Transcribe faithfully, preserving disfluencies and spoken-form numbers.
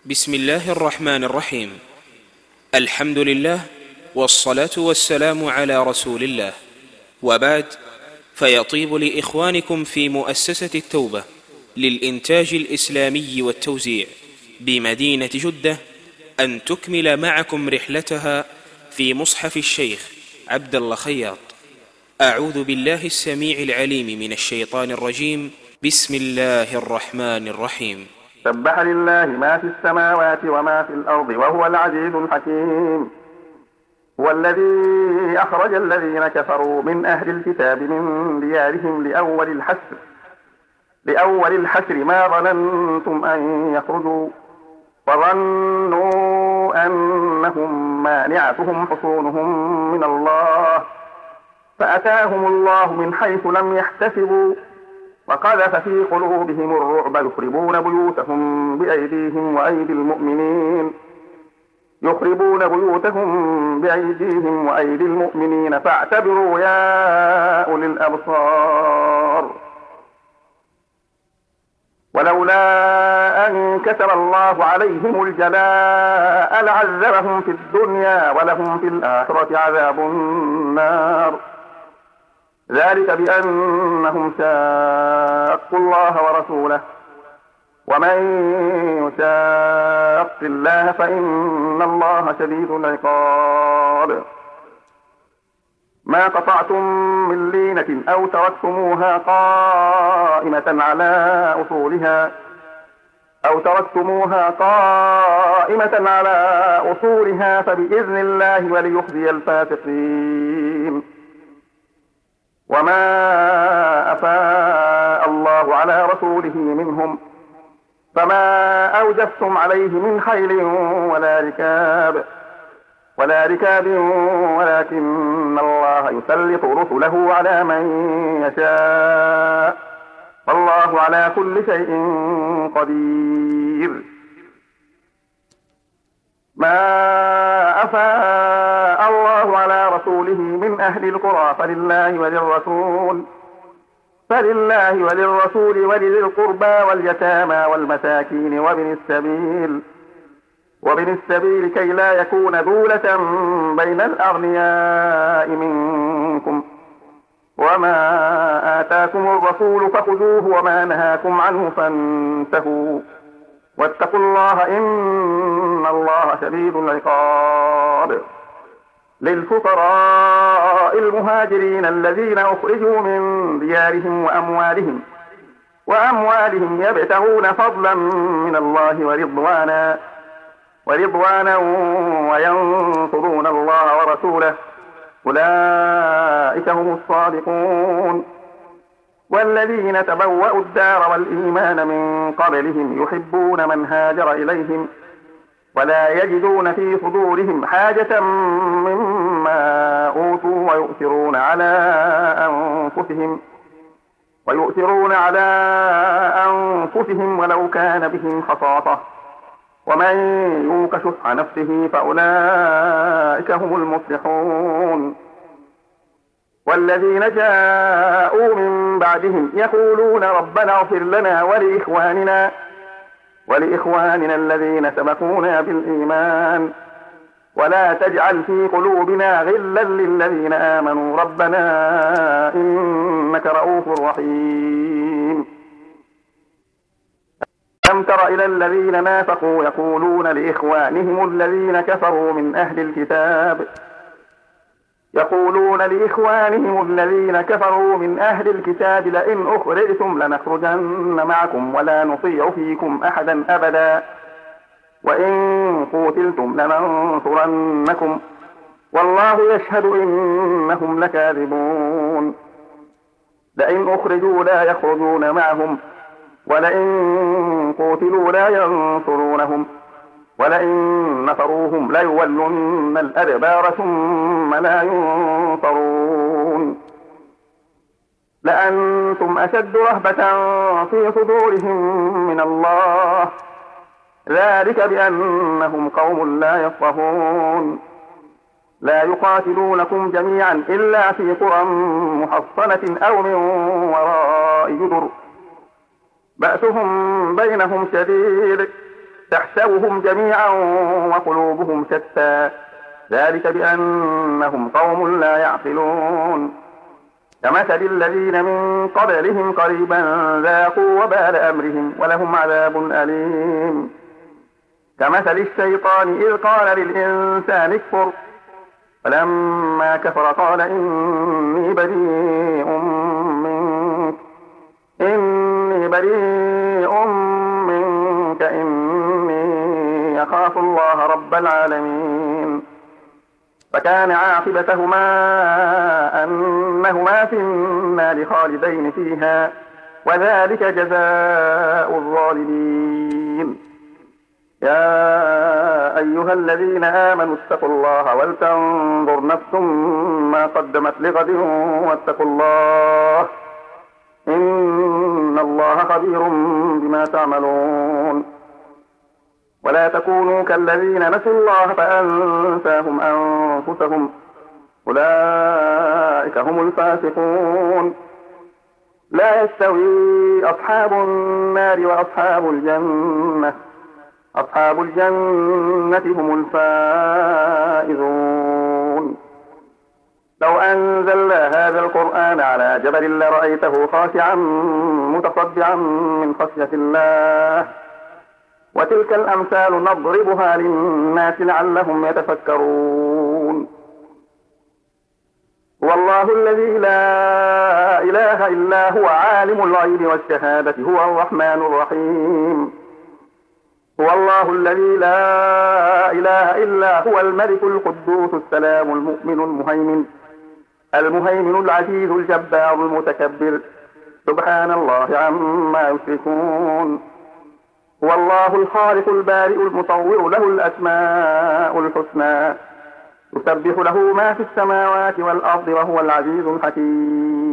بسم الله الرحمن الرحيم. الحمد لله والصلاة والسلام على رسول الله، وبعد، فيطيب لإخوانكم في مؤسسة التوبة للإنتاج الإسلامي والتوزيع بمدينة جدة أن تكمل معكم رحلتها في مصحف الشيخ عبد الله خياط. أعوذ بالله السميع العليم من الشيطان الرجيم. بسم الله الرحمن الرحيم. سبح لله ما في السماوات وما في الأرض وهو العزيز الحكيم. هو الذي أخرج الذين كفروا من أهل الكتاب من ديارهم لأول الحشر لأول الحشر ما ظننتم أن يخرجوا وظنوا أنهم مانعتهم حصونهم من الله فأتاهم الله من حيث لم يحتسبوا وقذف في قلوبهم الرعب يخربون بيوتهم بأيديهم وأيدي المؤمنين يخربون بيوتهم بأيديهم وأيدي المؤمنين فاعتبروا يا أولي الأبصار. ولولا أن كتب الله عليهم الجلاء لعذبهم في الدنيا ولهم في الآخرة عذاب النار، ذلك بأنهم شاقوا الله ورسوله، ومن يشاق الله فإن الله شديد العقاب. ما قطعتم من لينة أو تركتموها قائمة على أصولها أو تركتموها قائمة على أصولها فبإذن الله وليخزي الفاسقين. وما أفاء الله على رسوله منهم فما أوجفتم عليه من خيل ولا ركاب ولا ركاب ولكن الله يسلط رسله على من يشاء والله على كل شيء قدير. ما أفاء الله على رسوله من أهل القرى فلله وللرسول فلله وللرسول ولذي القربى واليتامى والمساكين وابن السبيل وابن السبيل كي لا يكون دولة بين الأغنياء منكم، وما آتاكم الرسول فخذوه وما نهاكم عنه فانتهوا واتقوا الله إن الله شديد العقاب. للفقراء المهاجرين الذين أخرجوا من ديارهم وأموالهم وأموالهم يبتغون فضلا من الله ورضوانا ورضوانا وينصرون الله ورسوله أولئك هم الصادقون. والذين تبوأوا الدار والإيمان من قبلهم يحبون من هاجر إليهم ولا يجدون في صدورهم حاجة مما أوتوا ويؤثرون على أنفسهم ويؤثرون على أنفسهم ولو كان بهم خصاصة ومن يوق شح نفسه فأولئك هم المفلحون. والذين جاءوا من بعدهم يقولون ربنا اغفر لنا ولإخواننا ولإخواننا الذين سبقونا بالإيمان ولا تجعل في قلوبنا غلا للذين آمنوا ربنا إنك رؤوف رحيم. ألم تر إلى الذين نافقوا يقولون لإخوانهم الذين كفروا من أهل الكتاب يقولون لإخوانهم الذين كفروا من أهل الكتاب لئن أخرجتم لنخرجن معكم ولا نطيع فيكم أحدا أبدا وإن قوتلتم لننصرنكم والله يشهد إنهم لكاذبون. لئن أخرجوا لا يخرجون معهم ولئن قوتلوا لا ينصرونهم ولئن نصروهم ليولن الأدبار ثم لا ينصرون. لأنتم أشد رهبة في صدورهم من الله ذلك بأنهم قوم لا يفقهون. لا يقاتلونكم جميعا إلا في قرى محصنة أو من وراء جدر بأسهم بينهم شديد تحسبهم جميعا وقلوبهم شتى ذلك بأنهم قوم لا يعقلون كمثل الذين من قبلهم قريبا ذاقوا وبال أمرهم ولهم عذاب أليم كمثل الشيطان إذ قال للإنسان اكفر فلما كفر قال إني بريء منك إني بريء منك إني أخاف الله رب العالمين فكان عاقبتهما أنهما في النار خالدين فيها وذلك جزاء الظالمين يا أيها الذين آمنوا اتقوا الله ولتنظر نفس ما قدمت لغد واتقوا الله إن الله خبير بما تعملون ولا تكونوا كالذين نسوا الله فأنساهم أنفسهم أولئك هم الفاسقون لا يستوي أصحاب النار وأصحاب الجنة أصحاب الجنة هم الفائزون لو أنزلنا هذا القرآن على جبل لرأيته خاشعا متصدعا من خشية الله وتلك الأمثال نضربها للناس لعلهم يتفكرون هو الله الذي لا إله إلا هو عالم الغيب والشهادة هو الرحمن الرحيم هو الله الذي لا إله إلا هو الملك القدوس السلام المؤمن المهيمن المهيمن العزيز الجبار المتكبر سبحان الله عما يشركون هو الله الخالق البارئ المصور له الأسماء الحسنى يسبح له ما في السماوات والأرض وهو العزيز الحكيم